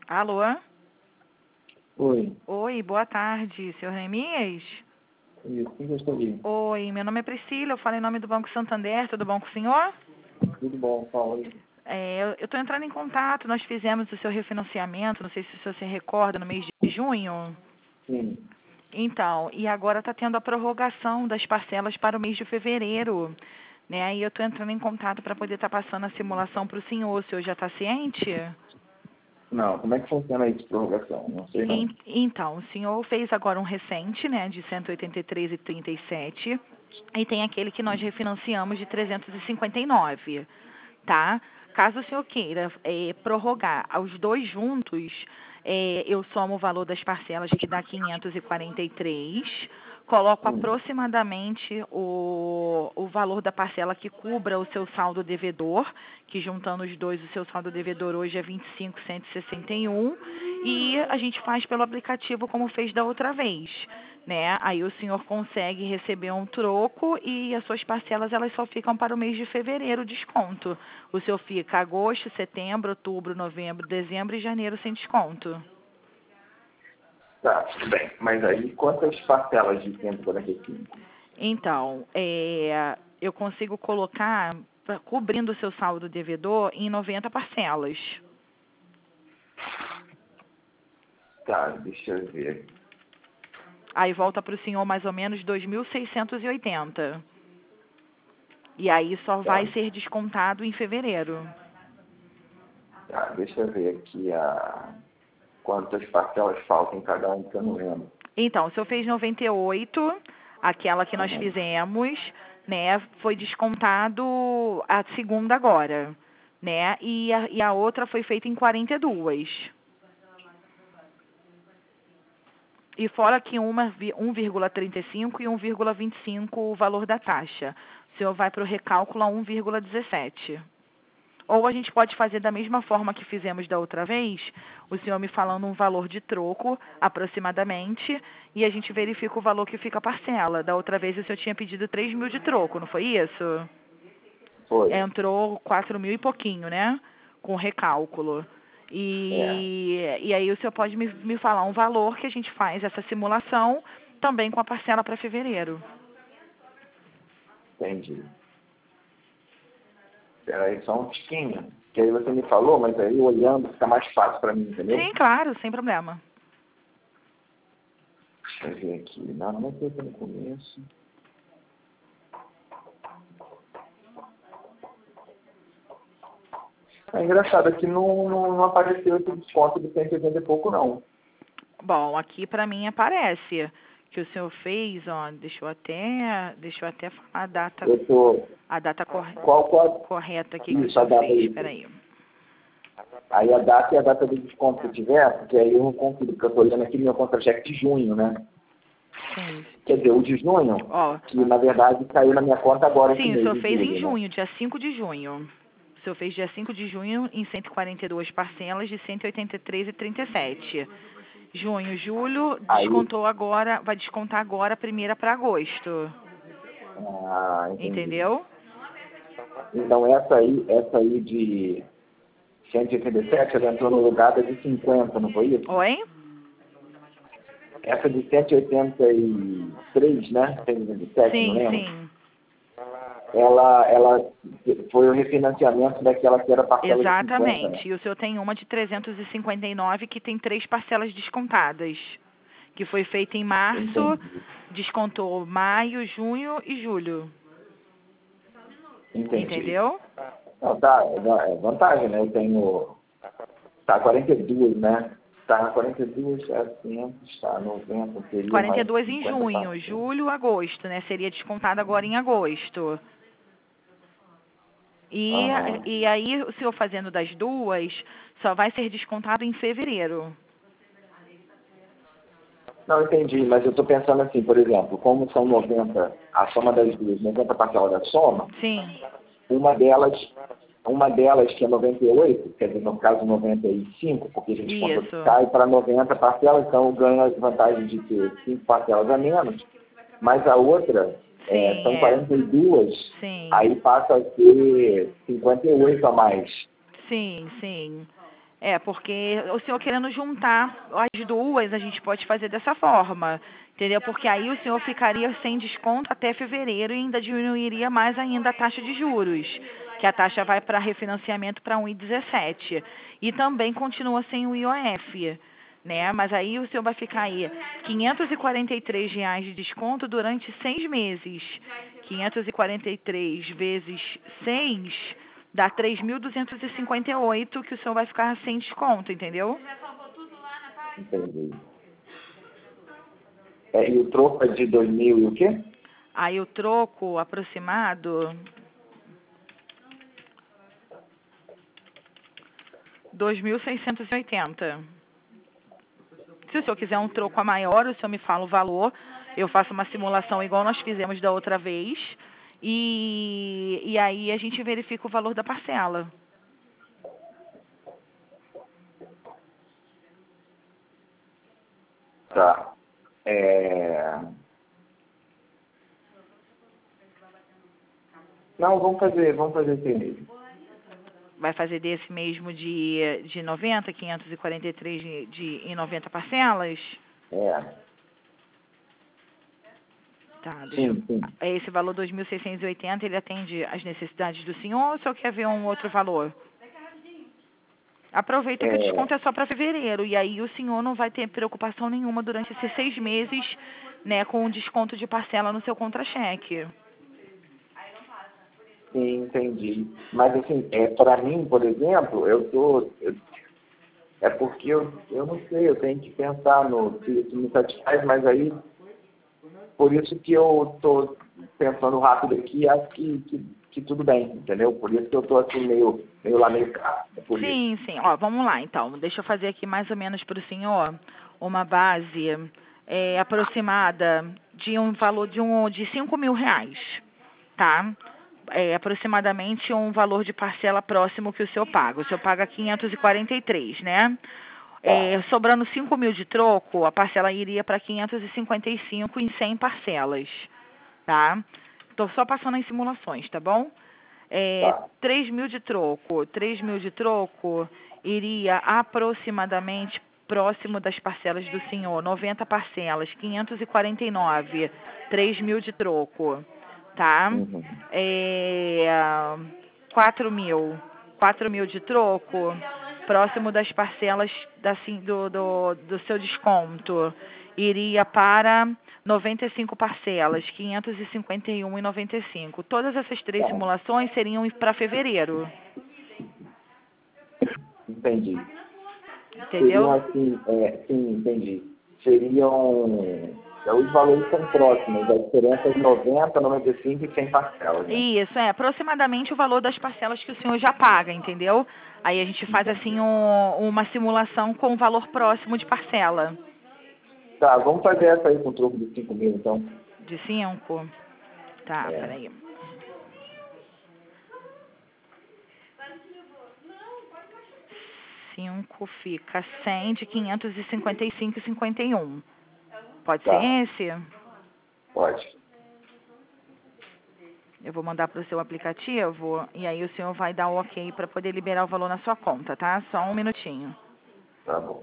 Alô? Oi, Oi, boa tarde, senhor Neemias? isso, quem gostaria? Oi, meu nome é Priscila, eu falo em nome do Banco Santander, tudo bom com o senhor? Tudo bom, Paulo? Eu estou entrando em contato, nós fizemos o seu refinanciamento, não sei se o senhor se recorda, no mês de junho. Sim. Então, e agora está tendo a prorrogação das parcelas para o mês de fevereiro, né? E eu estou entrando em contato para poder estar passando a simulação para o senhor já está ciente? Não, como é que funciona isso, prorrogação? Não sei não. Então, o senhor fez agora um recente, né, de 183,37, e tem aquele que nós refinanciamos de 359, tá? Caso o senhor queira prorrogar os dois juntos, eu somo o valor das parcelas, que dá 543, coloco Hum. aproximadamente o valor da parcela que cubra o seu saldo devedor, que juntando os dois, o seu saldo devedor hoje é 25.161, e a gente faz pelo aplicativo como fez da outra vez, né? Aí o senhor consegue receber um troco e as suas parcelas elas só ficam para o mês de fevereiro, desconto. O senhor fica agosto, setembro, outubro, novembro, dezembro e janeiro sem desconto. Tá, tudo bem. Mas aí, quantas parcelas de 145? Então, eu consigo colocar, cobrindo o seu saldo devedor, em 90 parcelas. Tá, deixa eu ver. Aí volta para o senhor mais ou menos 2.680. E aí só Tá, vai ser descontado em fevereiro. tá, deixa eu ver aqui quantas parcelas faltam em cada um, que eu não lembro. Então, o senhor fez 98, aquela que nós Uhum. fizemos, né? Foi descontado a segunda agora, né? E a outra foi feita em 42. E fora que 1,35 e 1,25 o valor da taxa. O senhor vai para o recálculo a 1,17. Ou a gente pode fazer da mesma forma que fizemos da outra vez, o senhor me falando um valor de troco, aproximadamente, e a gente verifica o valor que fica a parcela. Da outra vez o senhor tinha pedido 3.000 de troco, não foi isso? Foi. Entrou 4.000 e pouquinho, né? Com recálculo. É, E aí o senhor pode me falar um valor que a gente faz essa simulação também com a parcela para fevereiro. entendi. Espera aí só um tiquinho. Que aí você me falou, mas aí olhando fica mais fácil para mim, entendeu? Sim, claro, sem problema. Deixa eu ver aqui. Não sei no começo. É engraçado, aqui não apareceu esse desconto de 180 e pouco, não. Bom, aqui para mim aparece que o senhor fez, ó, deixa eu até falar Eu tô... a data Qual? correta aqui que o Isso, a senhor data fez. aí. Espera aí. Aí a data e a data do desconto que tiver, porque aí eu não consigo, porque eu tô olhando aqui no meu contra-cheque de junho, né? Sim. Quer dizer, o de junho, Ó, que na verdade caiu na minha conta agora esse sim, o mês senhor de fez em julho, né? junho, dia 5 de junho. O senhor fez dia 5 de junho em 142 parcelas de 183,37. Junho, julho, Aí, descontou agora, vai descontar agora a primeira para agosto. entendi. Entendeu? Então essa aí de 187, ela entrou no lugar da de 50, não foi isso? Oi? Essa de 183, né? 187, não Sim, lembro. sim. Ela foi o refinanciamento daquela que era parcela de 50, né? Exatamente. E o senhor tem uma de 359 que tem 3 parcelas descontadas, que foi feita em março, Entendi. descontou maio, junho e julho. Entendi. Entendeu? Não, tá, é vantagem, né? Eu tenho. Tá 42, né? Tá 42, é 500, tá 90, seria mais 42 em 50 junho, parcelas. julho, agosto, né? Seria descontado agora em agosto. E, Aham. e aí, o senhor fazendo das duas, só vai ser descontado em fevereiro. Não, entendi, mas eu tô pensando assim, por exemplo, como são 90, a soma das duas, 90 parcelas da soma, Sim, uma delas, uma delas que é 98, quer dizer, no caso 95, porque a gente contou que isso. cai para 90 parcelas, então eu ganho a vantagem de ter 5 parcelas a menos, mas a outra Sim, são 42, Sim. aí passa a ser 58 a mais. Sim, sim. Porque o senhor querendo juntar as duas, a gente pode fazer dessa forma, entendeu? Porque aí o senhor ficaria sem desconto até fevereiro e ainda diminuiria mais ainda a taxa de juros, que a taxa vai para refinanciamento para 1,17. E também continua sem o IOF, né? Mas aí o senhor vai ficar aí R$ 543 de desconto durante 6 meses. 543 vezes 6 dá 3.258 que o senhor vai ficar sem desconto, entendeu? Entendi. E o troco é de 2.000 e o quê? Aí o troco aproximado, 2.680. Se o senhor quiser um troco a maior, o senhor me fala o valor. Eu faço uma simulação igual nós fizemos da outra vez. E aí a gente verifica o valor da parcela. Tá. Não, vamos fazer esse mesmo. Vai fazer desse mesmo de 90, 543 em 90 parcelas? Tá, Sim, sim. Esse valor 2.680, ele atende às necessidades do senhor ou o senhor quer ver um outro valor? Aproveita que o desconto é só para fevereiro e aí o senhor não vai ter preocupação nenhuma durante esses 6 meses, né, com o desconto de parcela no seu contra-cheque. Sim, entendi. Mas assim, para mim, por exemplo, é porque eu não sei, eu tenho que pensar no se isso me satisfaz, mas aí, por isso que eu estou pensando rápido aqui e acho que tudo bem, entendeu? Por isso que eu estou assim meio lá, meio cá. Sim, sim. Ó, vamos lá, então. Deixa eu fazer aqui mais ou menos para o senhor uma base aproximada de um valor de R$ 5.000, tá? Aproximadamente um valor de parcela próximo que o senhor paga. O senhor paga 543, né? Sobrando 5.000 de troco, a parcela iria para 555 em 100 parcelas, tá? Estou só passando as simulações, tá bom? 3.000 de troco iria aproximadamente próximo das parcelas do senhor, 90 parcelas, 549, 3.000 de troco, tá? 4.000 de troco, próximo das parcelas do seu desconto, iria para 95 parcelas, 551,95. Todas essas três simulações seriam para fevereiro. Entendi. Entendeu? Seriam assim, sim, entendi. Seriam, os valores são próximos, a diferença é de 90, 95 e 100 parcelas, né? Isso, aproximadamente o valor das parcelas que o senhor já paga, entendeu? Aí a gente faz assim uma simulação com o valor próximo de parcela. Tá, vamos fazer essa aí com o troco de 5.000, então. De 5? Tá, peraí. 5 fica 100 de 555,51. Pode ser esse? Pode. Eu vou mandar para o seu aplicativo e aí o senhor vai dar o ok para poder liberar o valor na sua conta, tá? Só um minutinho. Tá bom.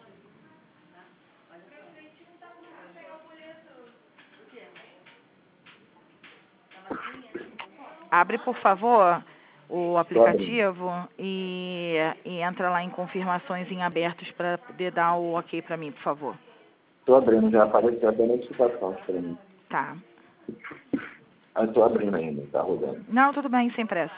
Abre, por favor, o aplicativo e entra lá em confirmações em abertos para poder dar o ok para mim, por favor. Estou abrindo, já apareceu até a notificação para mim. Tá. Estou abrindo ainda, tá rodando. Não, tudo bem, sem pressa.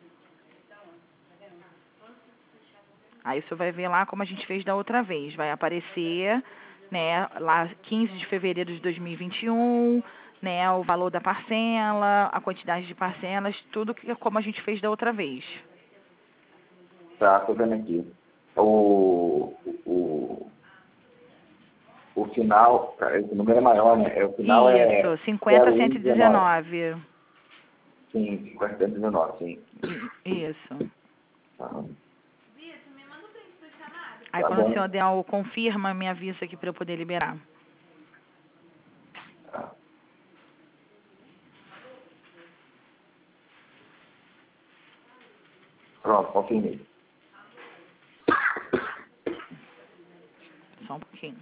Aí você vai ver lá como a gente fez da outra vez. Vai aparecer, né, lá 15 de fevereiro de 2021, né, o valor da parcela, a quantidade de parcelas, tudo como a gente fez da outra vez. Tá, tô vendo aqui. O final, esse número é maior, né? O final Isso, 50,119. Sim, 50,119, sim. Isso. Tá. Aí Tá quando bom. o senhor der o confirma, me avisa aqui para eu poder liberar. Tá. Pronto, confirmei. Só um pouquinho.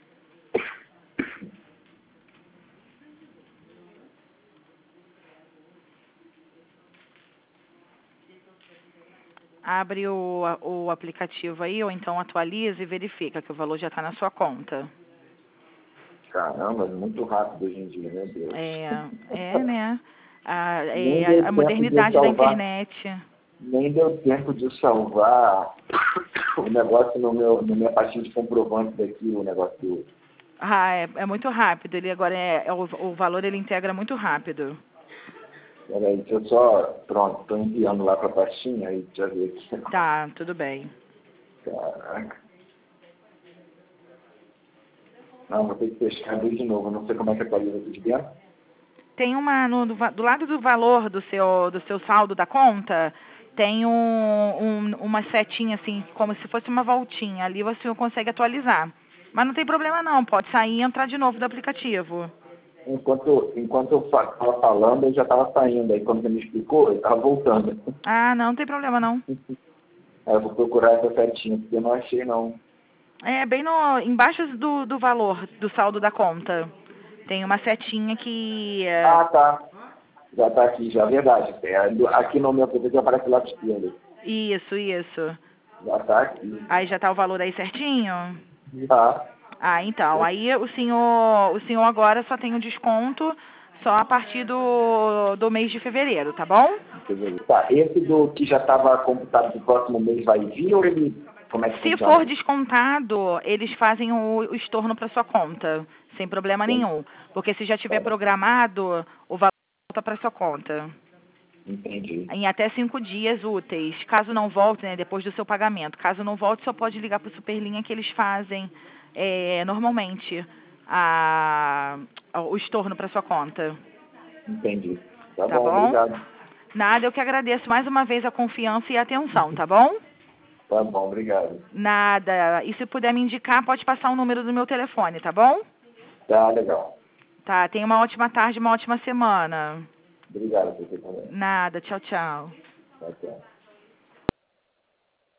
Abre o aplicativo aí, ou então atualiza e verifica que o valor já está na sua conta. Caramba, muito rápido hoje em dia, meu Deus. Né? Nem deu A tempo modernidade de da salvar, internet. nem deu tempo de salvar o negócio no minha pastinha de comprovante daqui, o negócio do... É muito rápido. Ele agora o valor ele integra muito rápido. Peraí, deixa eu só... Pronto, estou enviando lá para a pastinha, aí já vi aqui. Tá, tudo bem. Caraca. Não, vou ter que fechar abrir de novo, não sei como é que atualiza aqui de dentro. Tem do lado do valor do seu saldo da conta, tem uma setinha assim, como se fosse uma voltinha. Ali você consegue atualizar. Mas não tem problema não, pode sair e entrar de novo do aplicativo. Enquanto eu estava falando, eu já estava saindo. Aí quando você me explicou, eu estava voltando. Ah, não tem problema não. Aí eu vou procurar essa setinha, porque eu não achei não. É bem embaixo do valor do saldo da conta. Tem uma setinha que... Ah, tá. Já está aqui, já, verdade. Aqui no meu aplicativo aparece lá de esquerda. Isso. Já está aqui. Aí já tá o valor aí certinho? Já. Ah, então. Aí o senhor agora só tem um desconto só a partir do mês de fevereiro, tá bom? Tá, esse do que já estava computado do próximo mês vai vir ou ele... Como é que Se funciona? for descontado, eles fazem o estorno para sua conta, sem problema nenhum. Porque se já tiver programado, o valor volta para sua conta. Entendi. Em até 5 dias úteis. Caso não volte, né, depois do seu pagamento. Caso não volte, só pode ligar para o Superlinha que eles fazem normalmente o estorno para sua conta. Entendi. Tá Tá bom, bom? obrigado. Nada, eu que agradeço mais uma vez a confiança e a atenção, tá bom? Tá bom, obrigado. Nada. E se puder me indicar, pode passar o número do meu telefone, tá bom? Tá, legal. Tá, tenha uma ótima tarde, uma ótima semana. Obrigado por você também. Nada, tchau, tchau. Tchau, tchau.